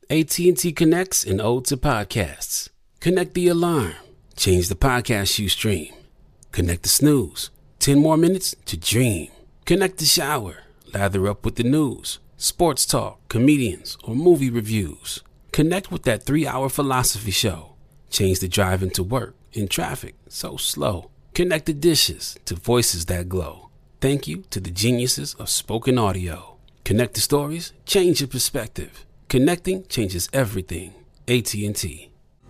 AT&T connects an ode to podcasts. Connect the alarm. Change the podcast you stream. Connect the snooze. 10 more minutes to dream. Connect the shower. Lather up with the news, sports talk, comedians, or movie reviews. Connect with that 3-hour philosophy show. Change the drive into work in traffic so slow. Connect the dishes to voices that glow. Thank you to the geniuses of spoken audio. Connect the stories, change your perspective. Connecting changes everything. AT&T.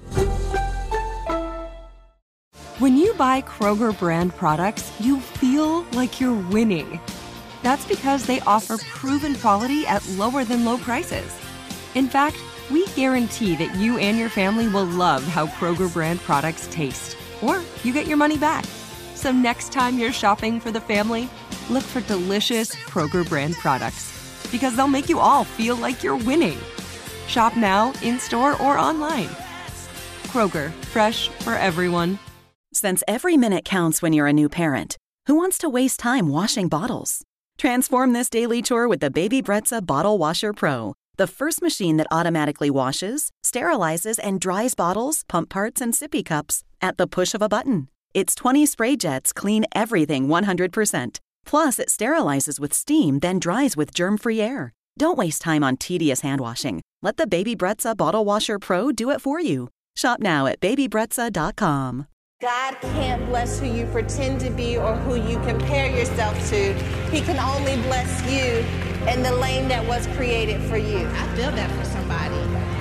When you buy Kroger brand products, you feel like you're winning. That's because they offer proven quality at lower than low prices. In fact, we guarantee that you and your family will love how Kroger brand products taste, or you get your money back. So next time you're shopping for the family, look for delicious Kroger brand products, because they'll make you all feel like you're winning. Shop now, in-store, or online. Kroger, fresh for everyone. Since every minute counts when you're a new parent, who wants to waste time washing bottles? Transform this daily chore with the Baby Brezza Bottle Washer Pro, the first machine that automatically washes, sterilizes, and dries bottles, pump parts, and sippy cups at the push of a button. Its 20 spray jets clean everything 100%. Plus, it sterilizes with steam, then dries with germ-free air. Don't waste time on tedious hand washing. Let the Baby Brezza Bottle Washer Pro do it for you. Shop now at babybrezza.com. God can't bless who you pretend to be or who you compare yourself to. He can only bless you in the lane that was created for you. I feel that for somebody.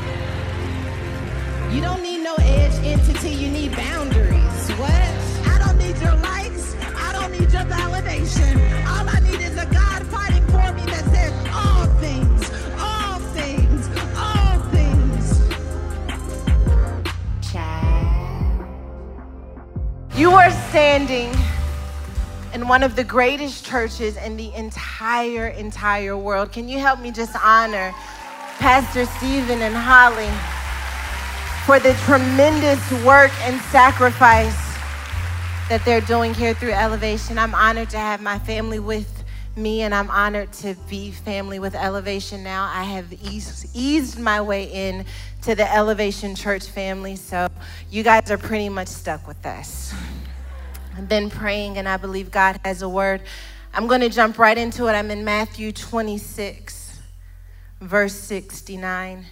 You don't need no edge entity, you need boundaries. What? I don't need your likes, I don't need your validation. All I need is a God fighting for me that says all things, all things, all things. You are standing in one of the greatest churches in the entire world. Can you help me just honor Pastor Stephen and Holly for the tremendous work and sacrifice that they're doing here through Elevation? I'm honored to have my family with me, and I'm honored to be family with Elevation now. I have eased my way in to the Elevation Church family, so you guys are pretty much stuck with us. I've been praying, and I believe God has a word. I'm going to jump right into it. I'm in Matthew 26, verse 69.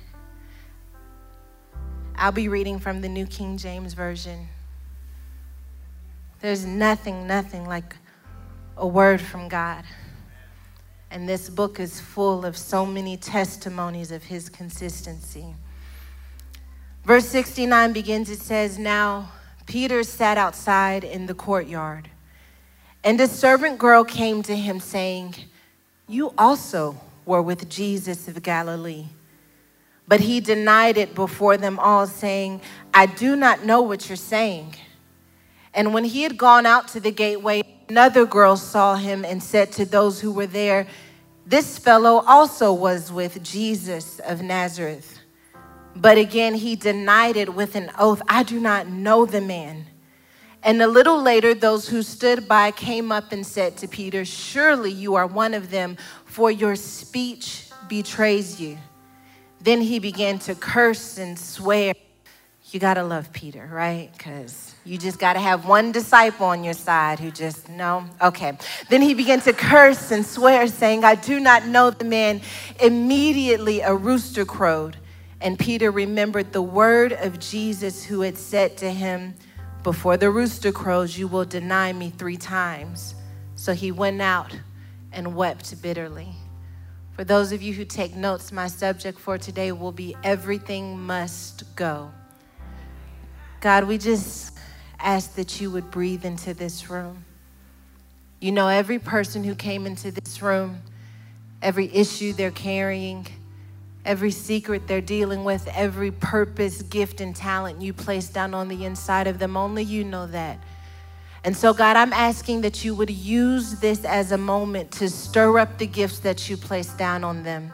I'll be reading from the New King James Version. There's nothing like a word from God. And this book is full of so many testimonies of his consistency. Verse 69 begins, it says, "Now Peter sat outside in the courtyard, and a servant girl came to him saying, 'You also were with Jesus of Galilee.' But he denied it before them all, saying, 'I do not know what you're saying.' And when he had gone out to the gateway, another girl saw him and said to those who were there, 'This fellow also was with Jesus of Nazareth.' But again he denied it with an oath, 'I do not know the man.' And a little later, those who stood by came up and said to Peter, 'Surely you are one of them, for your speech betrays you.' Then he began to curse and swear." You gotta love Peter, right? Because you just gotta have one disciple on your side who just, no? Okay. Then he began to curse and swear, saying, "I do not know the man." Immediately a rooster crowed, and Peter remembered the word of Jesus, who had said to him, "Before the rooster crows, you will deny me 3 times." So he went out and wept bitterly. For those of you who take notes, my subject for today will be everything must go. God, we just ask that you would breathe into this room. You know every person who came into this room, every issue they're carrying, every secret they're dealing with, every purpose, gift, and talent you placed down on the inside of them. Only you know that. And so, God, I'm asking that you would use this as a moment to stir up the gifts that you placed down on them,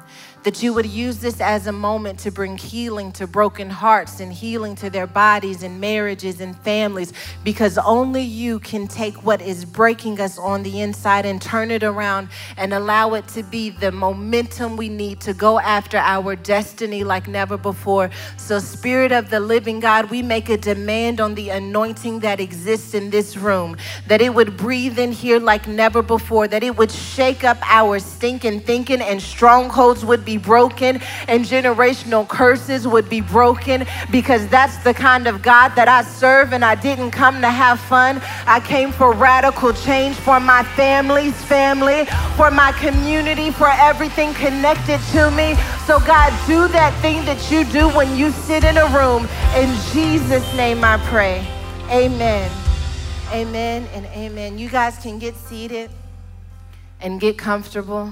that you would use this as a moment to bring healing to broken hearts and healing to their bodies and marriages and families, because only you can take what is breaking us on the inside and turn it around and allow it to be the momentum we need to go after our destiny like never before. So Spirit of the living God, we make a demand on the anointing that exists in this room, that it would breathe in here like never before, that it would shake up our stinking thinking, and strongholds would be broken and generational curses would be broken, because that's the kind of God that I serve. And I didn't come to have fun. I came for radical change for my family's family, for my community, for everything connected to me. So God, do that thing that you do when you sit in a room. In Jesus' name I pray. Amen. Amen and amen. You guys can get seated and get comfortable.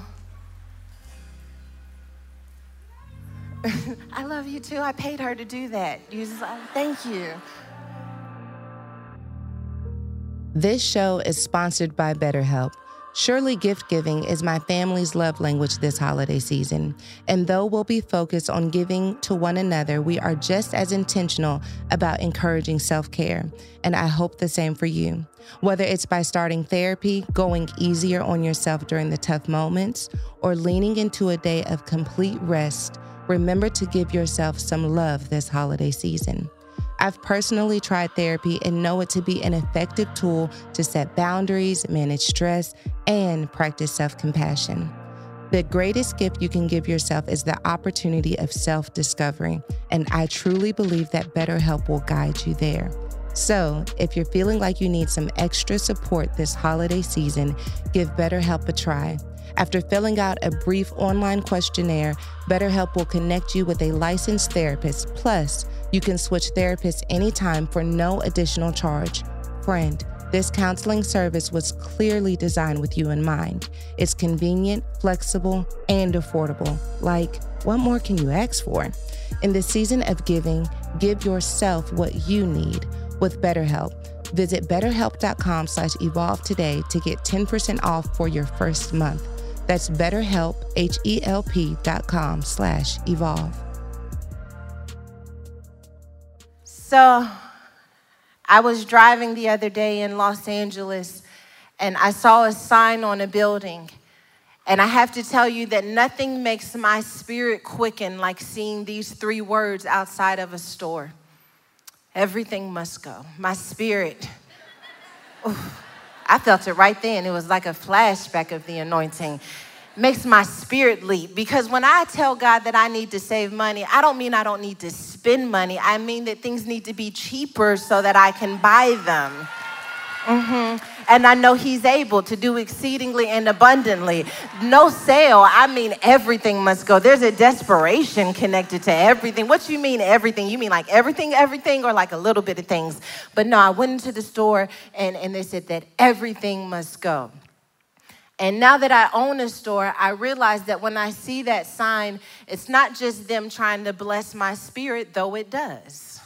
I love you too. I paid her to do that. Thank you. This show is sponsored by BetterHelp. Surely gift giving is my family's love language this holiday season. And though we'll be focused on giving to one another, we are just as intentional about encouraging self-care. And I hope the same for you. Whether it's by starting therapy, going easier on yourself during the tough moments, or leaning into a day of complete rest, remember to give yourself some love this holiday season. I've personally tried therapy and know it to be an effective tool to set boundaries, manage stress, and practice self-compassion. The greatest gift you can give yourself is the opportunity of self-discovery, and I truly believe that BetterHelp will guide you there. So, if you're feeling like you need some extra support this holiday season, give BetterHelp a try. After filling out a brief online questionnaire, BetterHelp will connect you with a licensed therapist. Plus, you can switch therapists anytime for no additional charge. Friend, this counseling service was clearly designed with you in mind. It's convenient, flexible, and affordable. Like, what more can you ask for? In the season of giving, give yourself what you need with BetterHelp. Visit betterhelp.com/evolve today to get 10% off for your first month. That's BetterHelp, HELP.com/evolve. So I was driving the other day in Los Angeles, and I saw a sign on a building. And I have to tell you that nothing makes my spirit quicken like seeing these 3 words outside of a store. Everything must go. My spirit, I felt it right then. It was like a flashback of the anointing. Makes my spirit leap. Because when I tell God that I need to save money, I don't mean I don't need to spend money. I mean that things need to be cheaper so that I can buy them. And I know he's able to do exceedingly and abundantly. No sale, I mean everything must go. There's a desperation connected to everything. What you mean everything? You mean like everything, or like a little bit of things? But no, I went into the store and they said that everything must go. And now that I own a store, I realize that when I see that sign, it's not just them trying to bless my spirit, though it does.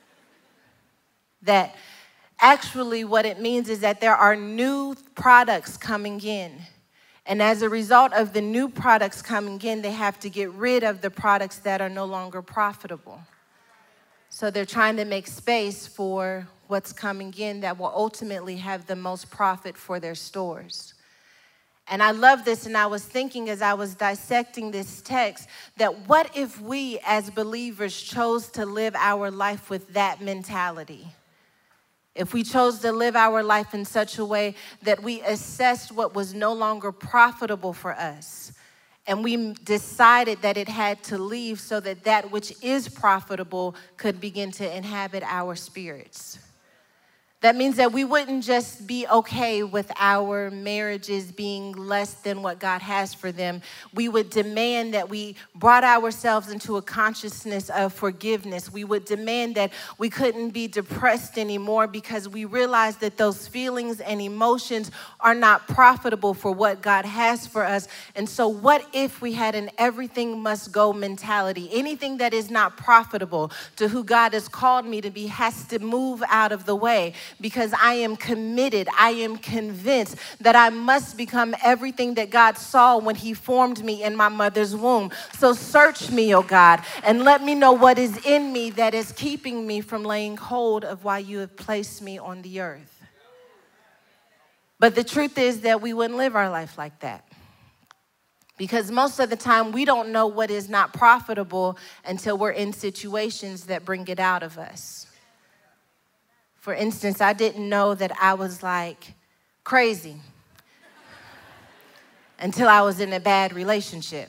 That actually what it means is that there are new products coming in. And as a result of the new products coming in, they have to get rid of the products that are no longer profitable. So they're trying to make space for what's coming in that will ultimately have the most profit for their stores. And I love this, and I was thinking as I was dissecting this text that what if we as believers chose to live our life with that mentality? If we chose to live our life in such a way that we assessed what was no longer profitable for us, and we decided that it had to leave so that that which is profitable could begin to inhabit our spirits. That means that we wouldn't just be okay with our marriages being less than what God has for them. We would demand that we brought ourselves into a consciousness of forgiveness. We would demand that we couldn't be depressed anymore because we realized that those feelings and emotions are not profitable for what God has for us. And so what if we had an everything must go mentality? Anything that is not profitable to who God has called me to be has to move out of the way. because I am committed. I am convinced that I must become everything that God saw when he formed me in my mother's womb. So search me, oh God, and let me know what is in me that is keeping me from laying hold of why you have placed me on the earth. But the truth is that we wouldn't live our life like that. Because most of the time, we don't know what is not profitable until we're in situations that bring it out of us. For instance, I didn't know that I was like crazy until I was in a bad relationship.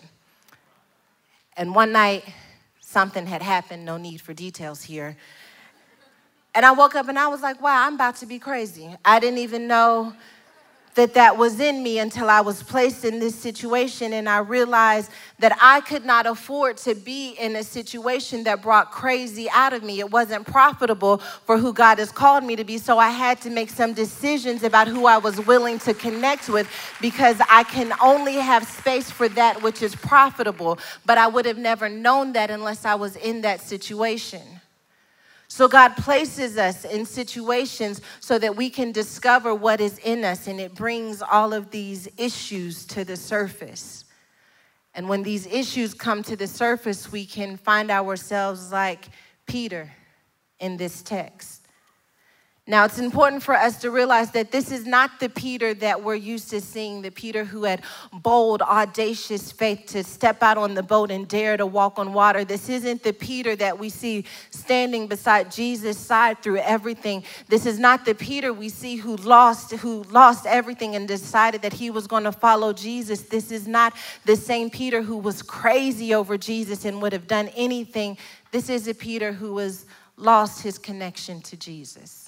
And one night, something had happened, no need for details here. And I woke up and I was like, wow, I'm about to be crazy. I didn't even know that was in me until I was placed in this situation, and I realized that I could not afford to be in a situation that brought crazy out of me. It wasn't profitable for who God has called me to be, so I had to make some decisions about who I was willing to connect with, because I can only have space for that which is profitable, but I would have never known that unless I was in that situation. So God places us in situations so that we can discover what is in us, and it brings all of these issues to the surface. And when these issues come to the surface, we can find ourselves like Peter in this text. Now, it's important for us to realize that this is not the Peter that we're used to seeing, the Peter who had bold, audacious faith to step out on the boat and dare to walk on water. This isn't the Peter that we see standing beside Jesus' side through everything. This is not the Peter we see who lost everything and decided that he was going to follow Jesus. This is not the same Peter who was crazy over Jesus and would have done anything. This is a Peter who was lost his connection to Jesus.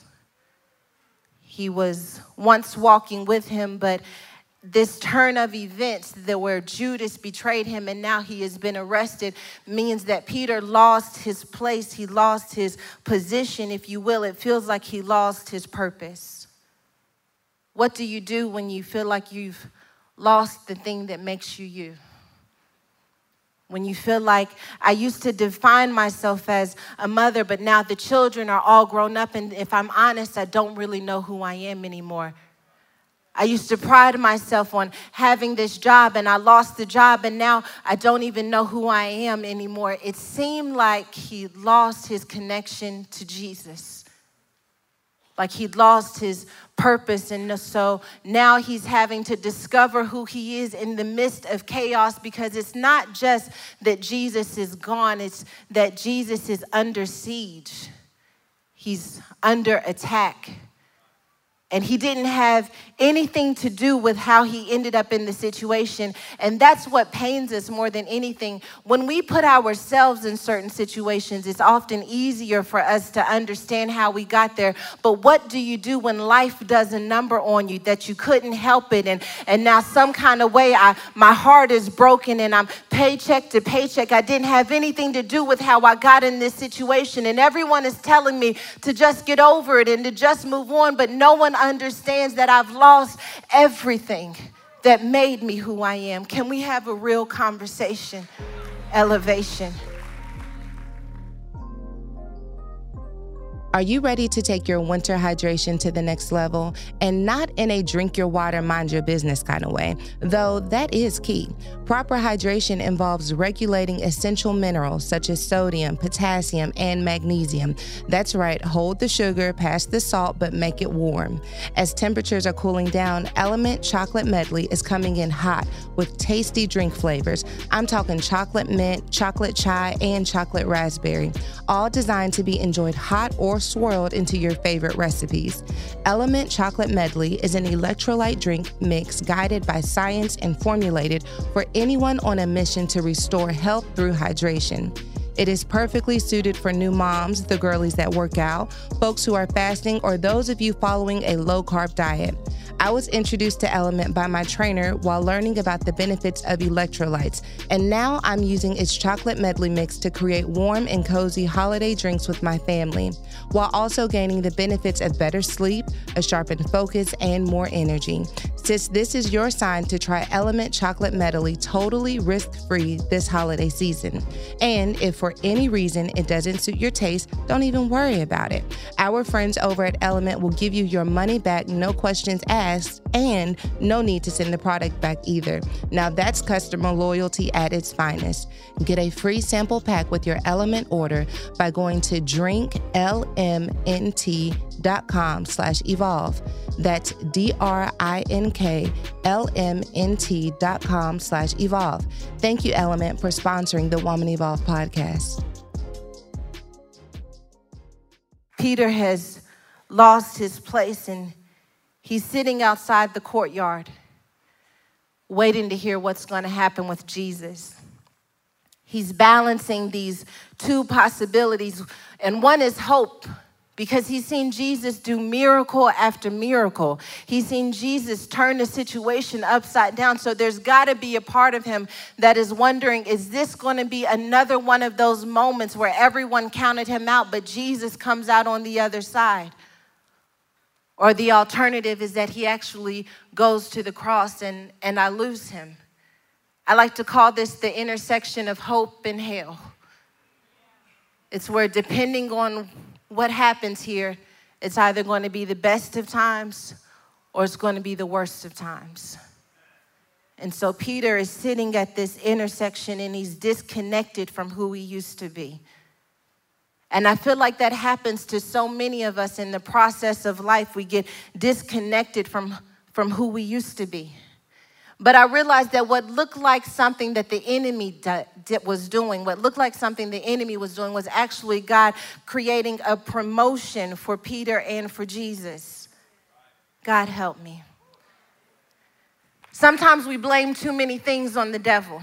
He was once walking with him, but this turn of events where Judas betrayed him and now he has been arrested means that Peter lost his place. He lost his position, if you will. It feels like he lost his purpose. What do you do when you feel like you've lost the thing that makes you you? When you feel like, I used to define myself as a mother, but now the children are all grown up, and if I'm honest, I don't really know who I am anymore. I used to pride myself on having this job, and I lost the job, and now I don't even know who I am anymore. It seemed like he lost his connection to Jesus, like he'd lost his purpose, and so now he's having to discover who he is in the midst of chaos, because it's not just that Jesus is gone, it's that Jesus is under siege. He's under attack. And he didn't have anything to do with how he ended up in the situation. And that's what pains us more than anything. When we put ourselves in certain situations, it's often easier for us to understand how we got there. But what do you do when life does a number on you that you couldn't help it? And now some kind of way my heart is broken and I'm paycheck to paycheck. I didn't have anything to do with how I got in this situation. And everyone is telling me to just get over it and to just move on. But no one understands that I've lost everything that made me who I am. Can we have a real conversation? Elevation. Are you ready to take your winter hydration to the next level? And not in a drink your water, mind your business kind of way, though that is key. Proper hydration involves regulating essential minerals such as sodium, potassium, and magnesium. That's right, hold the sugar, pass the salt, but make it warm. As temperatures are cooling down, Element Chocolate Medley is coming in hot with tasty drink flavors. I'm talking chocolate mint, chocolate chai, and chocolate raspberry, all designed to be enjoyed hot or swirled into your favorite recipes. Element Chocolate Medley is an electrolyte drink mix guided by science and formulated for anyone on a mission to restore health through hydration. It is perfectly suited for new moms, the girlies that work out, folks who are fasting, or those of you following a low-carb diet. I was introduced to Element by my trainer while learning about the benefits of electrolytes, and now I'm using its chocolate medley mix to create warm and cozy holiday drinks with my family, while also gaining the benefits of better sleep, a sharpened focus, and more energy. Sis, this is your sign to try Element Chocolate Medley totally risk-free this holiday season. And if for any reason it doesn't suit your taste, don't even worry about it. Our friends over at Element will give you your money back, no questions asked, and no need to send the product back either. Now that's customer loyalty at its finest. Get a free sample pack with your Element order by going to drinklmnt.com/evolve. That's drinklmnt.com/evolve. Thank you, Element, for sponsoring the Woman Evolve podcast. Peter has lost his place and he's sitting outside the courtyard, waiting to hear what's going to happen with Jesus. He's balancing these two possibilities, and one is hope, because he's seen Jesus do miracle after miracle. He's seen Jesus turn the situation upside down. So there's got to be a part of him that is wondering, is this going to be another one of those moments where everyone counted him out, but Jesus comes out on the other side? Or the alternative is that he actually goes to the cross and I lose him. I like to call this the intersection of hope and hell. It's where, depending on what happens here, it's either going to be the best of times or it's going to be the worst of times. And so Peter is sitting at this intersection and he's disconnected from who he used to be. And I feel like that happens to so many of us in the process of life. We get disconnected from who we used to be. But I realized that what looked like something that the enemy was doing, what looked like something the enemy was doing, was actually God creating a promotion for Peter and for Jesus. God help me. Sometimes we blame too many things on the devil.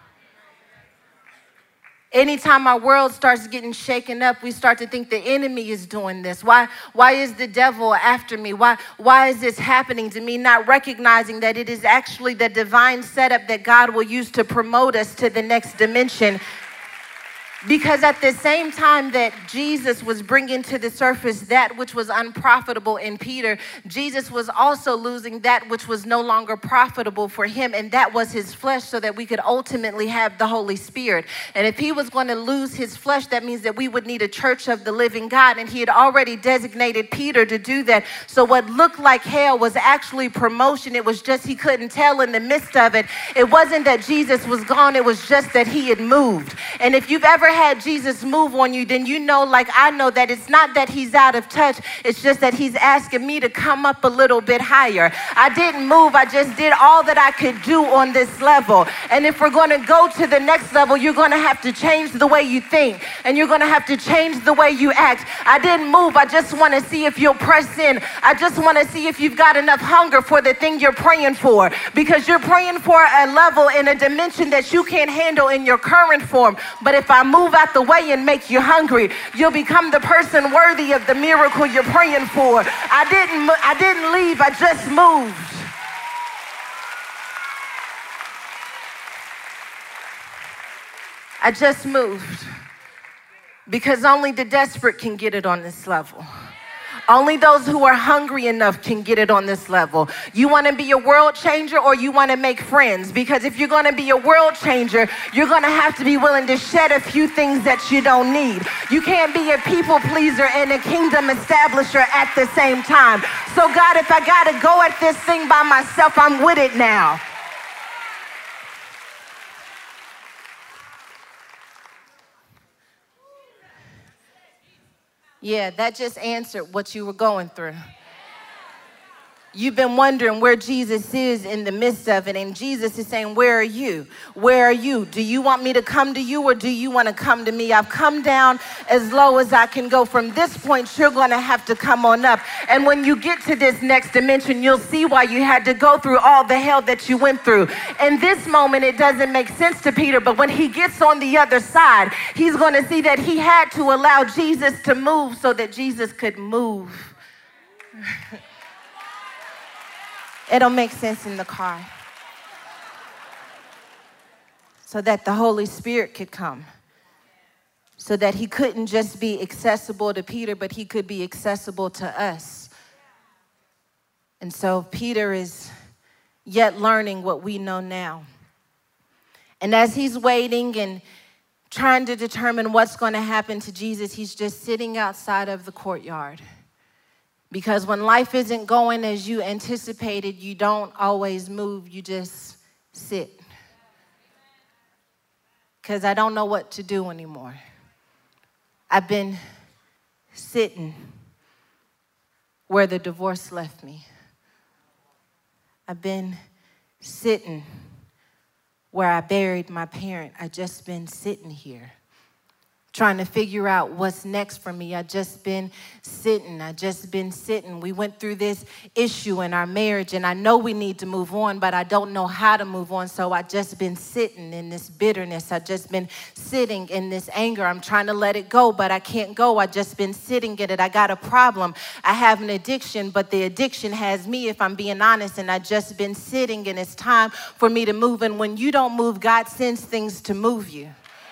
Anytime our world starts getting shaken up, we start to think the enemy is doing this. Why is the devil after me? Why is this happening to me? Not recognizing that it is actually the divine setup that God will use to promote us to the next dimension. Because at the same time that Jesus was bringing to the surface that which was unprofitable in Peter, Jesus was also losing that which was no longer profitable for him, and that was his flesh, so that we could ultimately have the Holy Spirit. And if he was going to lose his flesh, that means that we would need a church of the living God, and he had already designated Peter to do that. So what looked like hell was actually promotion. It was just he couldn't tell in the midst of it. It wasn't that Jesus was gone, it was just that he had moved. And if you've ever had Jesus move on you, then you know, like I know, that it's not that he's out of touch. It's just that he's asking me to come up a little bit higher. I didn't move. I just did all that I could do on this level. And if we're going to go to the next level, you're going to have to change the way you think, and you're going to have to change the way you act. I didn't move. I just want to see if you'll press in. I just want to see if you've got enough hunger for the thing you're praying for, because you're praying for a level in a dimension that you can't handle in your current form. But if I move out the way and make you hungry, you'll become the person worthy of the miracle you're praying for. I didn't leave, I just moved. I just moved. Because only the desperate can get it on this level. Only those who are hungry enough can get it on this level. You want to be a world changer, or you want to make friends? Because if you're going to be a world changer, you're going to have to be willing to shed a few things that you don't need. You can't be a people pleaser and a kingdom establisher at the same time. So God, if I got to go at this thing by myself, I'm with it now. Yeah, that just answered what you were going through. You've been wondering where Jesus is in the midst of it, and Jesus is saying, where are you? Where are you? Do you want me to come to you, or do you want to come to me? I've come down as low as I can go. From this point, you're going to have to come on up. And when you get to this next dimension, you'll see why you had to go through all the hell that you went through. In this moment, it doesn't make sense to Peter, but when he gets on the other side, he's going to see that he had to allow Jesus to move so that Jesus could move. It don't make sense in the car. So that the Holy Spirit could come. So that he couldn't just be accessible to Peter, but he could be accessible to us. And so Peter is yet learning what we know now. And as he's waiting and trying to determine what's going to happen to Jesus, he's just sitting outside of the courtyard. Because when life isn't going as you anticipated, you don't always move, you just sit. Because I don't know what to do anymore. I've been sitting where the divorce left me. I've been sitting where I buried my parent. I just been sitting here, trying to figure out what's next for me. I just been sitting. We went through this issue in our marriage, and I know we need to move on, but I don't know how to move on, so I just been sitting in this bitterness. I just been sitting in this anger. I'm trying to let it go, but I can't go. I just been sitting in it. I got a problem. I have an addiction, but the addiction has me, if I'm being honest, and I just been sitting, and it's time for me to move. And when you don't move, God sends things to move you.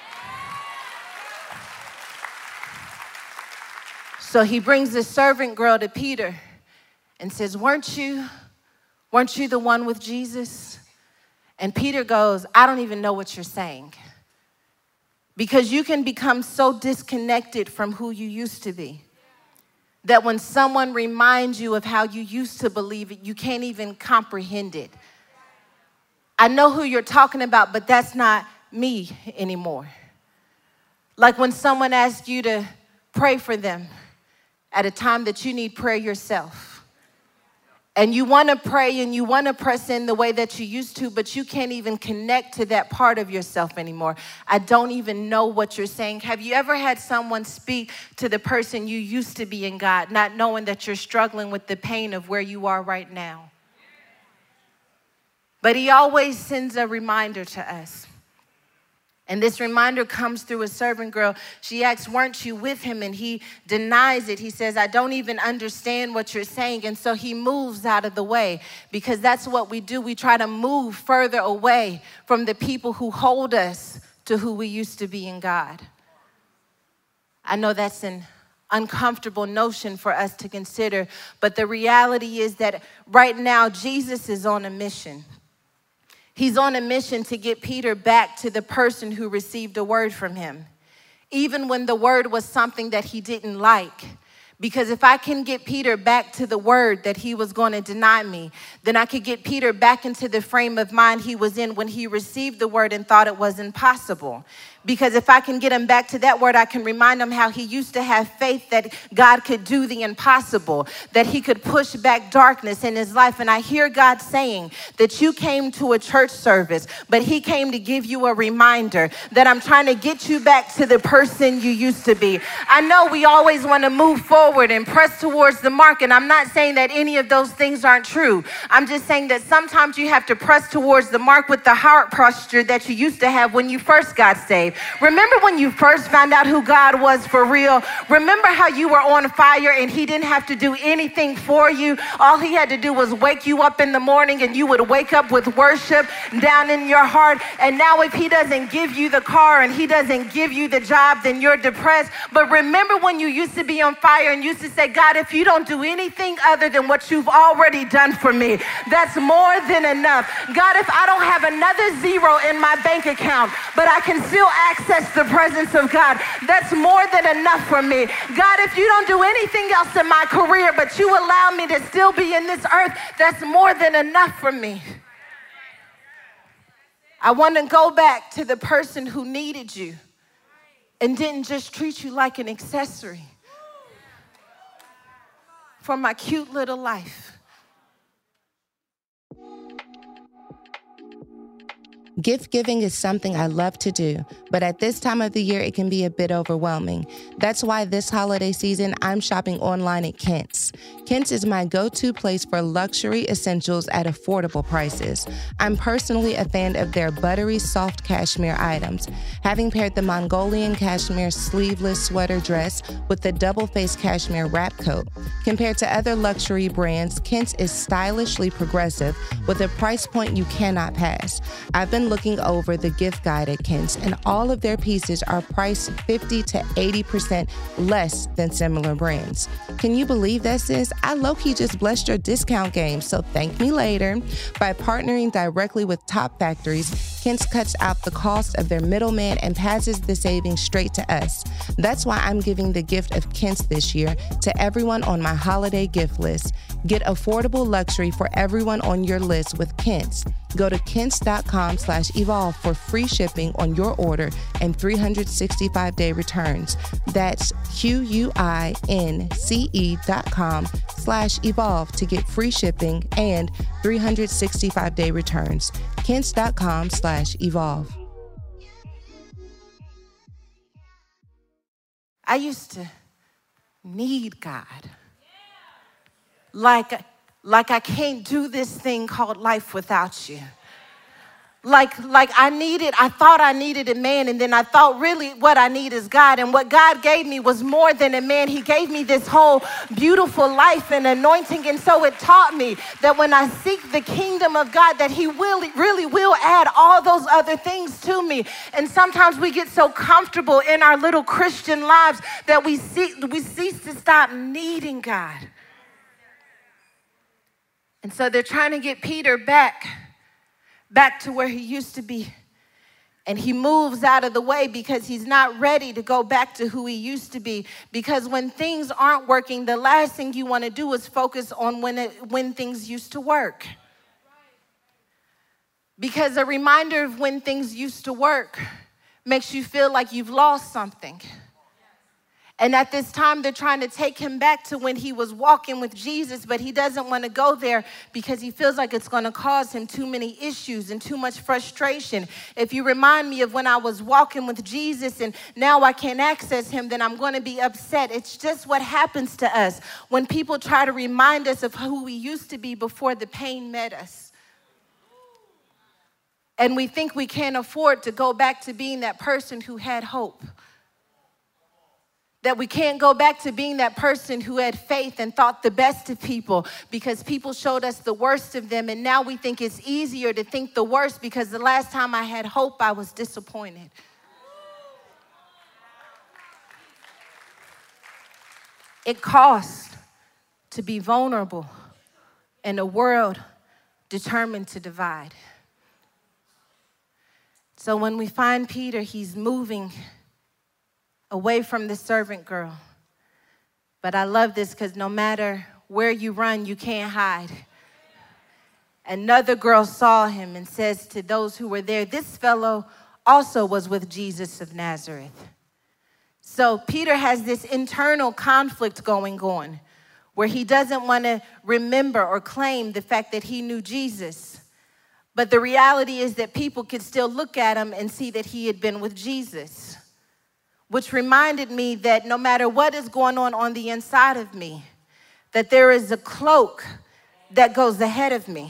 So he brings the servant girl to Peter and says, weren't you the one with Jesus? And Peter goes, I don't even know what you're saying. Because you can become so disconnected from who you used to be that when someone reminds you of how you used to believe it, you can't even comprehend it. I know who you're talking about, but that's not me anymore. Like when someone asks you to pray for them at a time that you need prayer yourself. And you want to pray and you want to press in the way that you used to, but you can't even connect to that part of yourself anymore. I don't even know what you're saying. Have you ever had someone speak to the person you used to be in God, not knowing that you're struggling with the pain of where you are right now? But he always sends a reminder to us. And this reminder comes through a servant girl. She asks, weren't you with him? And he denies it. He says, I don't even understand what you're saying. And so he moves out of the way, because that's what we do. We try to move further away from the people who hold us to who we used to be in God. I know that's an uncomfortable notion for us to consider, but the reality is that right now Jesus is on a mission. He's on a mission to get Peter back to the person who received a word from him, even when the word was something that he didn't like. Because if I can get Peter back to the word that he was going to deny me, then I could get Peter back into the frame of mind he was in when he received the word and thought it was impossible. Because if I can get him back to that word, I can remind him how he used to have faith that God could do the impossible, that he could push back darkness in his life. And I hear God saying that you came to a church service, but he came to give you a reminder that I'm trying to get you back to the person you used to be. I know we always want to move forward and press towards the mark, and I'm not saying that any of those things aren't true. I'm just saying that sometimes you have to press towards the mark with the heart posture that you used to have when you first got saved. Remember when you first found out who God was for real? Remember how you were on fire and he didn't have to do anything for you? All he had to do was wake you up in the morning, and you would wake up with worship down in your heart. And now if he doesn't give you the car and he doesn't give you the job, then you're depressed. But remember when you used to be on fire and used to say, God, if you don't do anything other than what you've already done for me, that's more than enough. God, if I don't have another zero in my bank account, but I can still access the presence of God, that's more than enough for me. God, if you don't do anything else in my career, but you allow me to still be in this earth, that's more than enough for me. I want to go back to the person who needed you and didn't just treat you like an accessory for my cute little life. Gift giving is something I love to do, but at this time of the year, it can be a bit overwhelming. That's why this holiday season, I'm shopping online at Kent's. Kent's is my go-to place for luxury essentials at affordable prices. I'm personally a fan of their buttery, soft cashmere items. Having paired the Mongolian cashmere sleeveless sweater dress with the double-faced cashmere wrap coat. Compared to other luxury brands, Kent's is stylishly progressive with a price point you cannot pass. I've been looking over the gift guide at Kent's, and all of their pieces are priced 50 to 80% less than similar brands. Can you believe that, sis? I low-key just blessed your discount game, so thank me later. By partnering directly with top factories, Kent's cuts out the cost of their middleman and passes the savings straight to us. That's why I'm giving the gift of Kent's this year to everyone on my holiday gift list. Get affordable luxury for everyone on your list with Kent's. Go to kents.com/evolve for free shipping on your order and 365-day returns. That's QUINCE.com/evolve to get free shipping and 365-day returns. Kents.com/evolve. I used to need God. Like I can't do this thing called life without you. Like I thought I needed a man, and then I thought really what I need is God. And what God gave me was more than a man. He gave me this whole beautiful life and anointing. And so it taught me that when I seek the kingdom of God, that he really will add all those other things to me. And sometimes we get so comfortable in our little Christian lives that we cease to stop needing God. And so they're trying to get Peter back to where he used to be. And he moves out of the way because he's not ready to go back to who he used to be. Because when things aren't working, the last thing you want to do is focus on when things used to work. Because a reminder of when things used to work makes you feel like you've lost something. And at this time, they're trying to take him back to when he was walking with Jesus, but he doesn't want to go there because he feels like it's going to cause him too many issues and too much frustration. If you remind me of when I was walking with Jesus and now I can't access him, then I'm going to be upset. It's just what happens to us when people try to remind us of who we used to be before the pain met us. And we think we can't afford to go back to being that person who had hope. That we can't go back to being that person who had faith and thought the best of people because people showed us the worst of them. And now we think it's easier to think the worst because the last time I had hope, I was disappointed. It costs to be vulnerable in a world determined to divide. So when we find Peter, he's moving away from the servant girl. But I love this because no matter where you run, you can't hide. Another girl saw him and says to those who were there, this fellow also was with Jesus of Nazareth. So Peter has this internal conflict going on where he doesn't want to remember or claim the fact that he knew Jesus. But the reality is that people could still look at him and see that he had been with Jesus. Which reminded me that no matter what is going on the inside of me, that there is a cloak that goes ahead of me.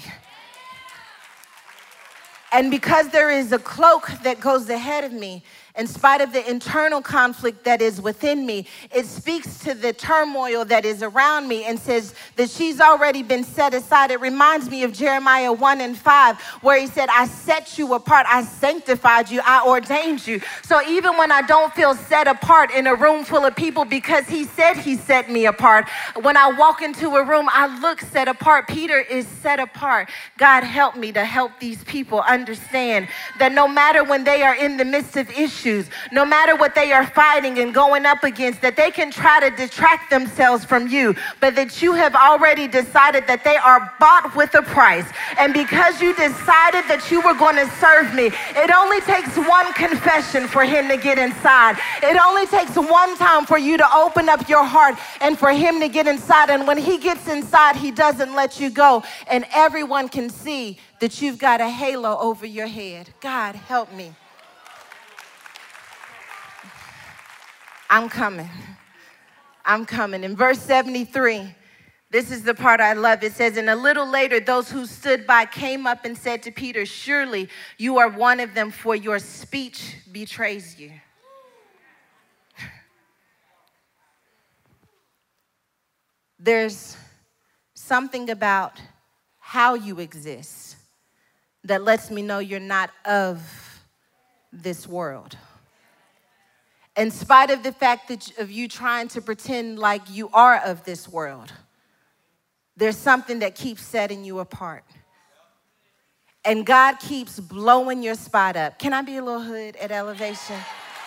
And because there is a cloak that goes ahead of me, in spite of the internal conflict that is within me, it speaks to the turmoil that is around me and says that she's already been set aside. It reminds me of Jeremiah 1:5, where he said, I set you apart, I sanctified you, I ordained you. So even when I don't feel set apart in a room full of people because he said he set me apart, when I walk into a room, I look set apart. Peter is set apart. God, help me to help these people understand that no matter when they are in the midst of issues, no matter what they are fighting and going up against, that they can try to detract themselves from you, but that you have already decided that they are bought with a price. And because you decided that you were going to serve me, it only takes one confession for him to get inside. It only takes one time for you to open up your heart and for him to get inside. And when he gets inside, he doesn't let you go. And everyone can see that you've got a halo over your head. God, help me. I'm coming. In verse 73, this is the part I love. It says, and a little later, those who stood by came up and said to Peter, surely you are one of them, for your speech betrays you. There's something about how you exist that lets me know you're not of this world. In spite of the fact of you trying to pretend like you are of this world, there's something that keeps setting you apart. And God keeps blowing your spot up. Can I be a little hood at Elevation?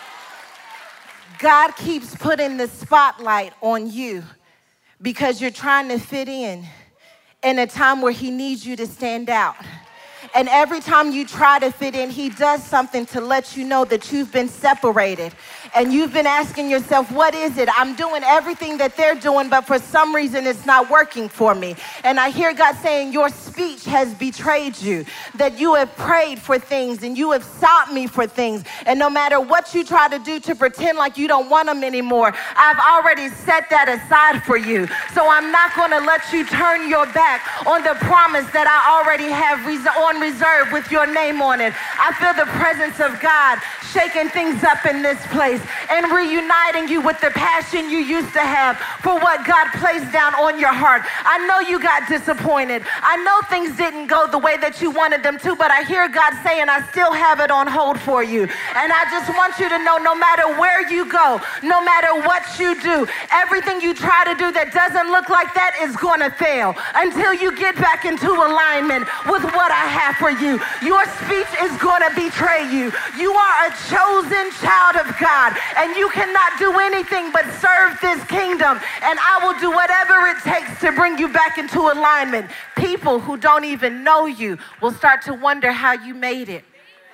God keeps putting the spotlight on you because you're trying to fit in a time where he needs you to stand out. And every time you try to fit in, he does something to let you know that you've been separated. And you've been asking yourself, what is it? I'm doing everything that they're doing, but for some reason it's not working for me. And I hear God saying, your speech has betrayed you, that you have prayed for things and you have sought me for things. And no matter what you try to do to pretend like you don't want them anymore, I've already set that aside for you. So I'm not going to let you turn your back on the promise that I already have on reserve with your name on it. I feel the presence of God shaking things up in this place and reuniting you with the passion you used to have for what God placed down on your heart. I know you got disappointed. I know things didn't go the way that you wanted them to, but I hear God saying, I still have it on hold for you. And I just want you to know, no matter where you go, no matter what you do, everything you try to do that doesn't look like that is going to fail until you get back into alignment with what I have for you. Your speech is going to betray you. You are a chosen child of God, and you cannot do anything but serve this kingdom, and I will do whatever it takes to bring you back into alignment. People who don't even know you will start to wonder how you made it.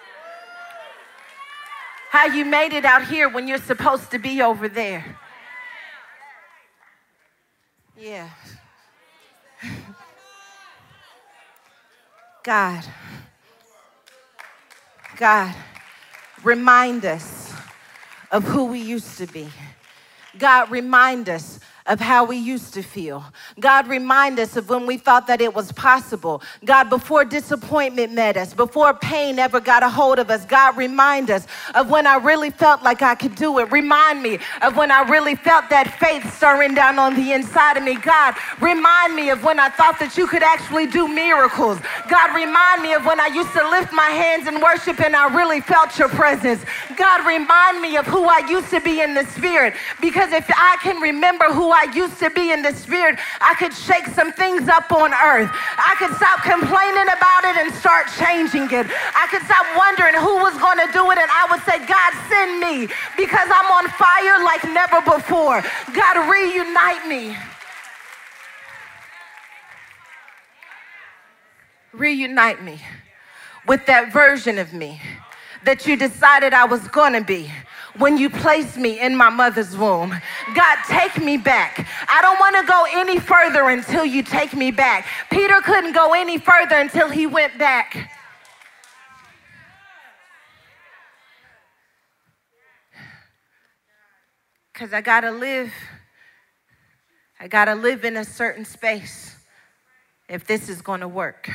How you made it out here when you're supposed to be over there. Yeah. God, remind us of who we used to be. God, remind us of how we used to feel. God, remind us of when we thought that it was possible. God, before disappointment met us, before pain ever got a hold of us, God, remind us of when I really felt like I could do it. Remind me of when I really felt that faith stirring down on the inside of me. God, remind me of when I thought that you could actually do miracles. God, remind me of when I used to lift my hands in worship and I really felt your presence. God, remind me of who I used to be in the spirit, because if I can remember who I used to be in the spirit, I could shake some things up on earth. I could stop complaining about it and start changing it. I could stop wondering who was going to do it, and I would say, God, send me, because I'm on fire like never before. God, reunite me. Reunite me with that version of me that you decided I was going to be when you placed me in my mother's womb. God, take me back. I don't want to go any further until you take me back. Peter couldn't go any further until he went back. Because I got to live in a certain space if this is going to work.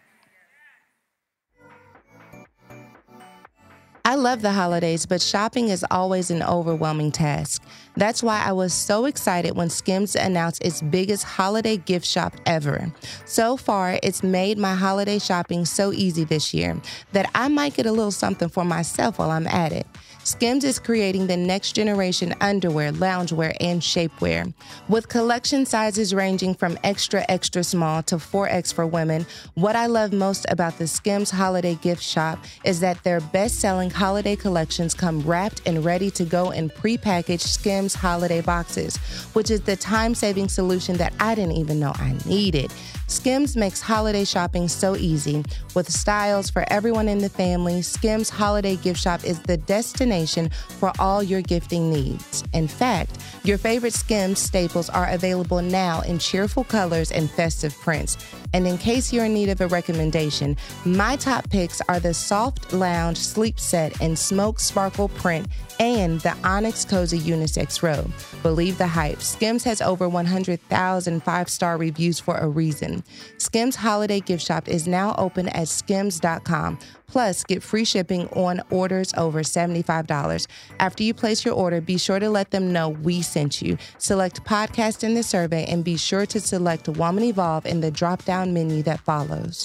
I love the holidays, but shopping is always an overwhelming task. That's why I was so excited when Skims announced its biggest holiday gift shop ever. So far, it's made my holiday shopping so easy this year that I might get a little something for myself while I'm at it. Skims is creating the next generation underwear, loungewear, and shapewear. With collection sizes ranging from extra, extra small to 4X for women, what I love most about the Skims holiday gift shop is that their best-selling holiday collections come wrapped and ready to go in prepackaged Skims holiday boxes, which is the time-saving solution that I didn't even know I needed. Skims makes holiday shopping so easy. With styles for everyone in the family, Skims Holiday Gift Shop is the destination for all your gifting needs. In fact, Your favorite Skims staples are available now in cheerful colors and festive prints. And in case you're in need of a recommendation, my top picks are the Soft Lounge Sleep Set in Smoke Sparkle print and the Onyx Cozy Unisex Robe. Believe the hype. Skims has over 100,000 five-star reviews for a reason. Skims Holiday Gift Shop is now open at skims.com. Plus, get free shipping on orders over $75. After you place your order, be sure to let them know we sent you. Select podcast in the survey and be sure to select Woman Evolve in the drop-down menu that follows.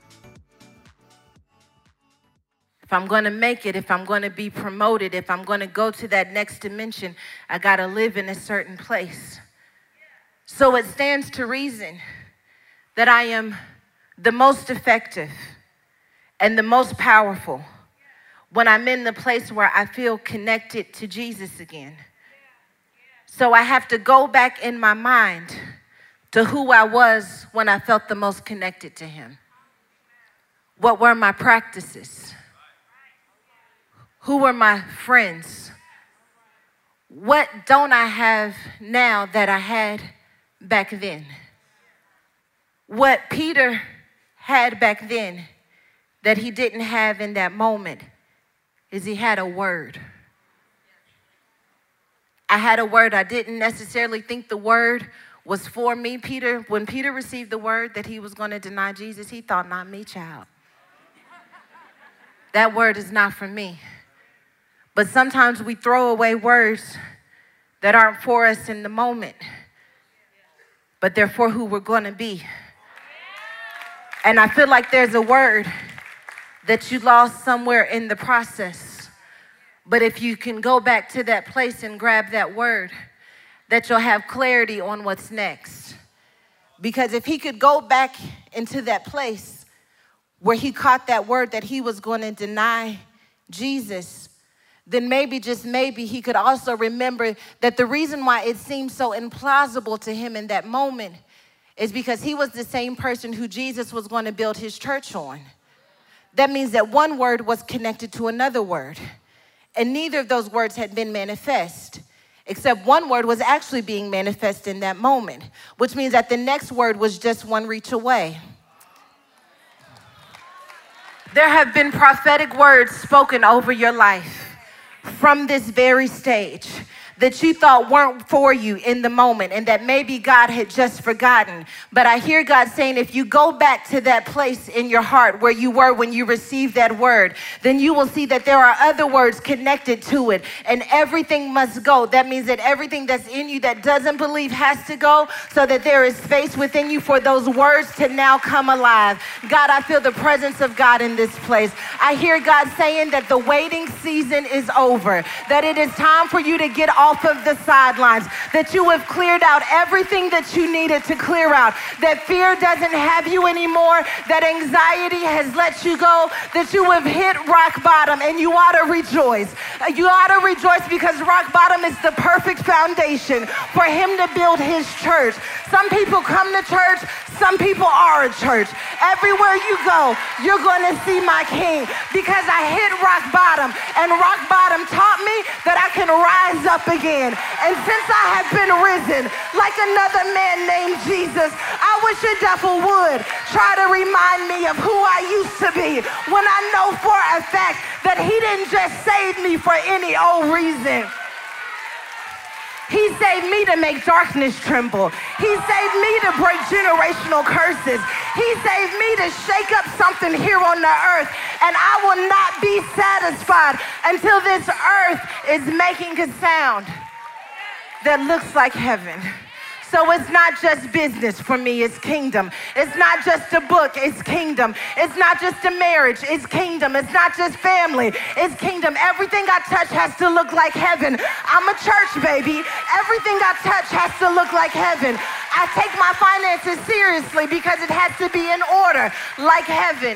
If I'm going to make it, if I'm going to be promoted, if I'm going to go to that next dimension, I got to live in a certain place. So it stands to reason that I am the most effective and the most powerful when I'm in the place where I feel connected to Jesus again. So I have to go back in my mind to who I was when I felt the most connected to him. What were my practices? Who were my friends? What don't I have now that I had back then? What Peter had back then that he didn't have in that moment is he had a word. I had a word. I didn't necessarily think the word was for me. When Peter received the word that he was going to deny Jesus, he thought, not me, child. That word is not for me. But sometimes we throw away words that aren't for us in the moment, but they're for who we're going to be. And I feel like there's a word that you lost somewhere in the process. But if you can go back to that place and grab that word, that you'll have clarity on what's next. Because if he could go back into that place where he caught that word that he was going to deny Jesus, then maybe, just maybe, he could also remember that the reason why it seemed so implausible to him in that moment is because he was the same person who Jesus was going to build his church on. That means that one word was connected to another word, and neither of those words had been manifest, except one word was actually being manifest in that moment, which means that the next word was just one reach away. There have been prophetic words spoken over your life from this very stage that you thought weren't for you in the moment and that maybe God had just forgotten. But I hear God saying, if you go back to that place in your heart where you were when you received that word, then you will see that there are other words connected to it, and everything must go. That means that everything that's in you that doesn't believe has to go, so that there is space within you for those words to now come alive. God, I feel the presence of God in this place. I hear God saying that the waiting season is over, that it is time for you to get off of the sidelines, that you have cleared out everything that you needed to clear out, that fear doesn't have you anymore, that anxiety has let you go, that you have hit rock bottom, and you ought to rejoice. You ought to rejoice because rock bottom is the perfect foundation for him to build his church. Some people come to church, some people are a church. Everywhere you go, you're going to see my king, because I hit rock bottom, and rock bottom taught me that I can rise up again. And since I have been risen like another man named Jesus, I wish a devil would try to remind me of who I used to be, when I know for a fact that he didn't just save me for any old reason. He saved me to make darkness tremble. He saved me to break generational curses. He saved me to shake up something here on the earth. And I will not be satisfied until this earth is making a sound that looks like heaven. So it's not just business for me, it's kingdom. It's not just a book, it's kingdom. It's not just a marriage, it's kingdom. It's not just family, it's kingdom. Everything I touch has to look like heaven. I'm a church baby. Everything I touch has to look like heaven. I take my finances seriously because it has to be in order, like heaven.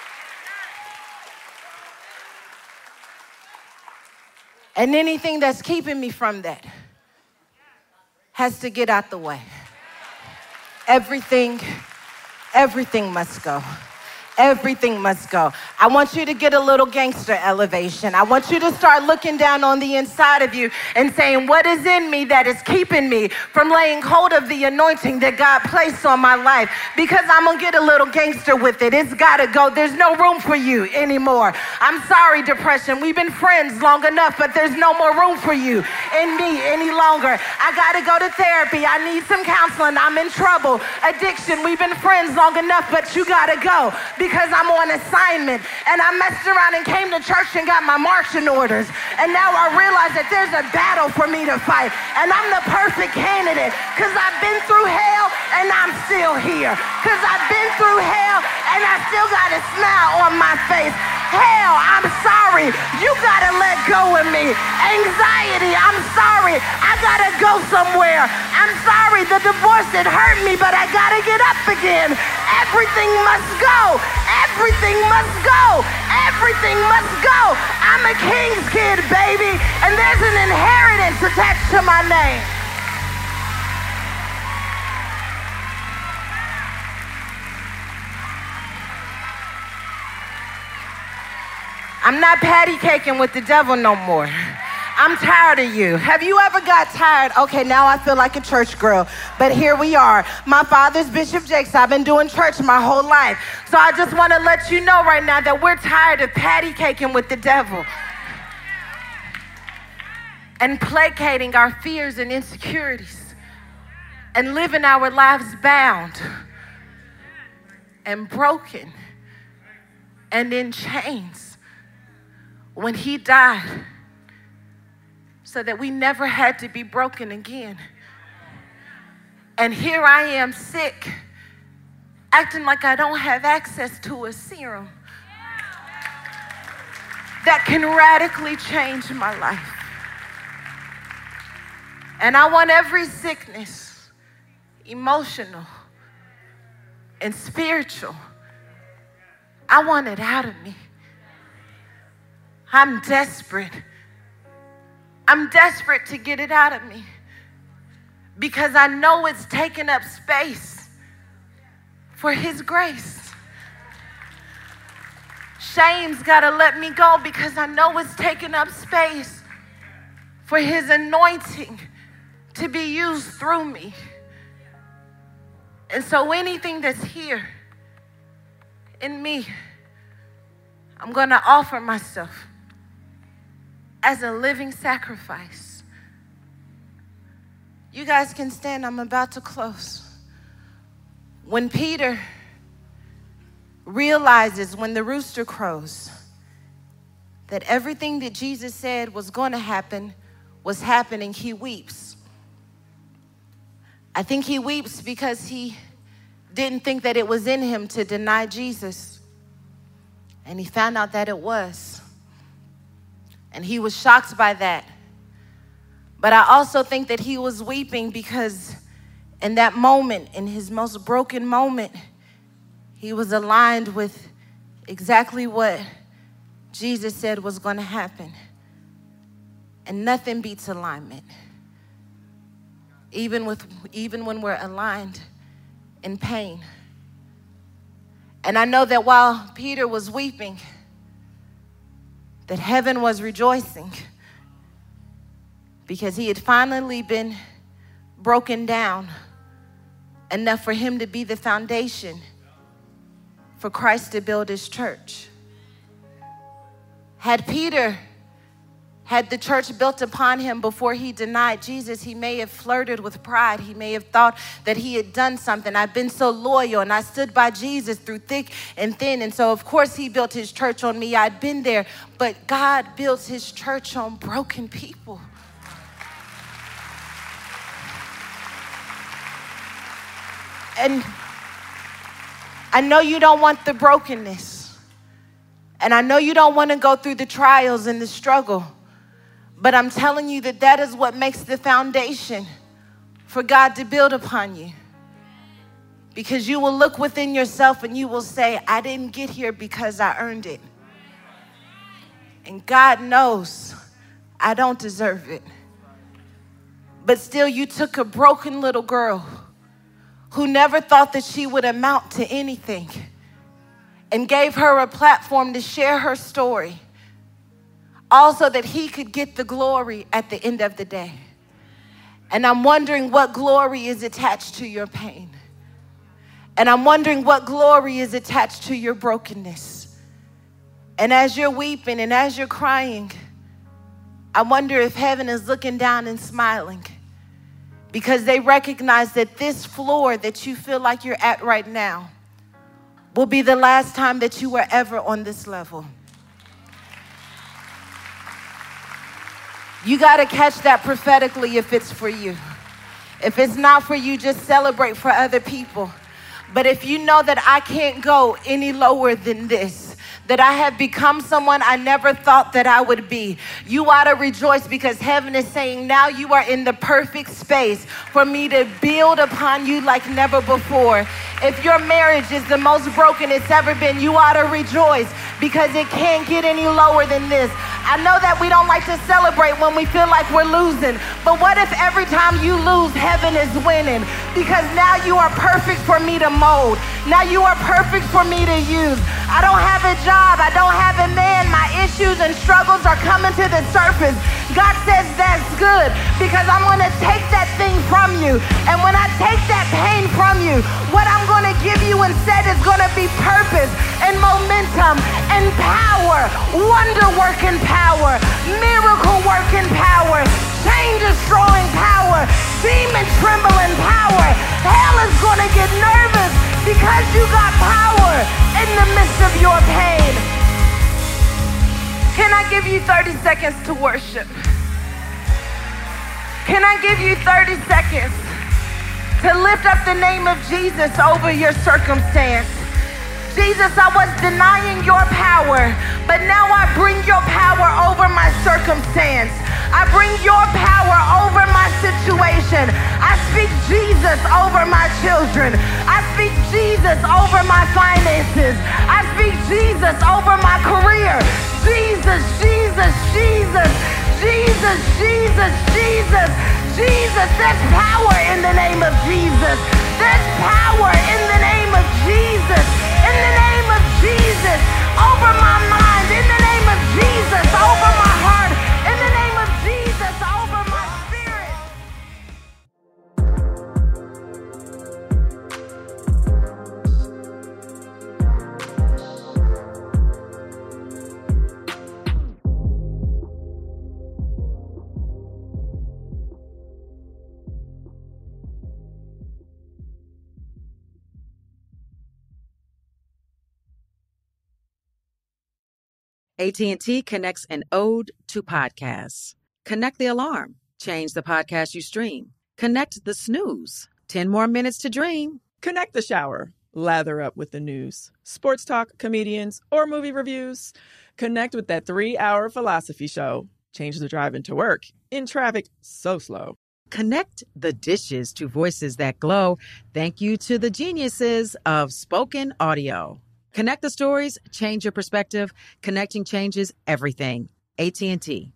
And anything that's keeping me from that has to get out the way. Everything must go. Everything must go. I want you to get a little gangster elevation. I want you to start looking down on the inside of you and saying, what is in me that is keeping me from laying hold of the anointing that God placed on my life? Because I'm going to get a little gangster with it. It's got to go. There's no room for you anymore. I'm sorry, depression. We've been friends long enough, but there's no more room for you in me any longer. I got to go to therapy. I need some counseling. I'm in trouble. Addiction. We've been friends long enough, but you got to go. Because I'm on assignment, and I messed around and came to church and got my marching orders, and now I realize that there's a battle for me to fight, and I'm the perfect candidate, because I've been through hell, and I'm still here, because I've been through hell, and I still got a smile on my face. Hell, I'm sorry, you gotta let go of me. Anxiety, I'm sorry, I gotta go somewhere. I'm sorry, the divorce, it hurt me, but I gotta get up again. Everything must go. Everything must go. Everything must go. I'm a king's kid, baby, and there's an inheritance attached to my name. I'm not patty caking with the devil no more. I'm tired of you. Have you ever got tired? Okay, now I feel like a church girl, but here we are. My father's Bishop Jakes. I've been doing church my whole life. So I just want to let you know right now that we're tired of patty caking with the devil and placating our fears and insecurities and living our lives bound and broken and in chains. When he died, so that we never had to be broken again. And here I am sick, acting like I don't have access to a serum that can radically change my life. And I want every sickness, emotional and spiritual, I want it out of me. I'm desperate. I'm desperate to get it out of me because I know it's taking up space for his grace. Shame's got to let me go because I know it's taking up space for his anointing to be used through me. And so anything that's here in me, I'm going to offer myself as a living sacrifice. You guys can stand. I'm about to close. When Peter realizes when the rooster crows that everything that Jesus said was going to happen was happening, he weeps. I think he weeps because he didn't think that it was in him to deny Jesus. And he found out that it was. And he was shocked by that. But I also think that he was weeping because in that moment, in his most broken moment, he was aligned with exactly what Jesus said was going to happen. And nothing beats alignment. Even when we're aligned in pain. And I know that while Peter was weeping, that heaven was rejoicing because he had finally been broken down enough for him to be the foundation for Christ to build his church. Had Peter had the church built upon him before he denied Jesus, he may have flirted with pride. He may have thought that he had done something. I've been so loyal and I stood by Jesus through thick and thin. And so of course he built his church on me. I'd been there, but God builds his church on broken people. And I know you don't want the brokenness. And I know you don't want to go through the trials and the struggle. But I'm telling you that that is what makes the foundation for God to build upon you. Because you will look within yourself and you will say, I didn't get here because I earned it. And God knows I don't deserve it. But still, you took a broken little girl who never thought that she would amount to anything. and gave her a platform to share her story, also that he could get the glory at the end of the day. And I'm wondering what glory is attached to your pain. And I'm wondering what glory is attached to your brokenness. And as you're weeping and as you're crying, I wonder if heaven is looking down and smiling, because they recognize that this floor that you feel like you're at right now will be the last time that you were ever on this level. You got to catch that prophetically if it's for you. If it's not for you, just celebrate for other people. But if you know that I can't go any lower than this, that I have become someone I never thought that I would be, you ought to rejoice, because heaven is saying now you are in the perfect space for me to build upon you like never before. If your marriage is the most broken it's ever been, you ought to rejoice, because it can't get any lower than this. I know that we don't like to celebrate when we feel like we're losing, but what if every time you lose, heaven is winning? Because now you are perfect for me to mold. Now you are perfect for me to use. I don't have a job. I don't have a man. My issues and struggles are coming to the surface. God says that's good, because I'm going to take that thing from you. And when I take that pain from you, what I'm going to give you instead is going to be purpose and momentum and power, wonder working power, miracle working power, chain destroying power, demon trembling power. Hell is going to get nervous because you got power in the midst of your pain. Can I give you 30 seconds to worship? Can I give you 30 seconds to lift up the name of Jesus over your circumstance? Jesus, I was denying your power, but now I bring your power over my circumstance. I bring your power over my situation. I speak Jesus over my children. I speak Jesus over my finances. I speak Jesus over my career. Jesus, Jesus, Jesus, Jesus, Jesus, Jesus, Jesus. There's power in the name of Jesus. There's power in the name of Jesus. In the name of Jesus, over my mind. In the name of Jesus, over my heart. In the name of Jesus, over my spirit. AT&T connects an ode to podcasts. Connect the alarm. Change the podcast you stream. Connect the snooze. 10 more minutes to dream. Connect the shower. Lather up with the news, sports talk, comedians, or movie reviews. Connect with that 3-hour philosophy show. Change the drive into work in traffic so slow. Connect the dishes to voices that glow. Thank you to the geniuses of spoken audio. Connect the stories, change your perspective. Connecting changes everything. AT&T.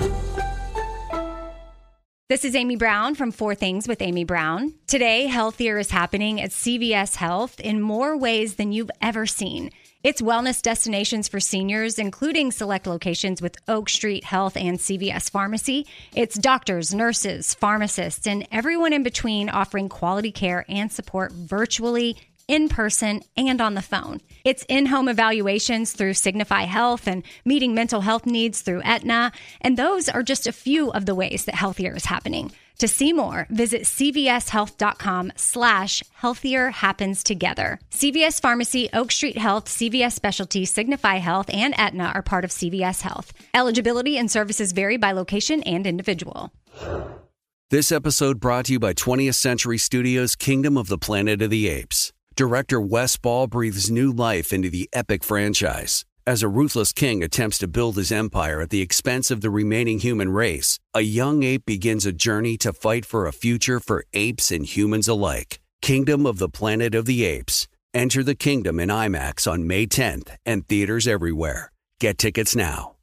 This is Amy Brown from 4 Things with Amy Brown. Today, healthier is happening at CVS Health in more ways than you've ever seen. It's wellness destinations for seniors, including select locations with Oak Street Health and CVS Pharmacy. It's doctors, nurses, pharmacists, and everyone in between offering quality care and support virtually, in person, and on the phone. It's in-home evaluations through Signify Health and meeting mental health needs through Aetna. And those are just a few of the ways that healthier is happening. To see more, visit cvshealth.com/healthier happens together. CVS Pharmacy, Oak Street Health, CVS Specialty, Signify Health, and Aetna are part of CVS Health. Eligibility and services vary by location and individual. This episode brought to you by 20th Century Studios' Kingdom of the Planet of the Apes. Director Wes Ball breathes new life into the epic franchise. As a ruthless king attempts to build his empire at the expense of the remaining human race, a young ape begins a journey to fight for a future for apes and humans alike. Kingdom of the Planet of the Apes. Enter the kingdom in IMAX on May 10th and theaters everywhere. Get tickets now.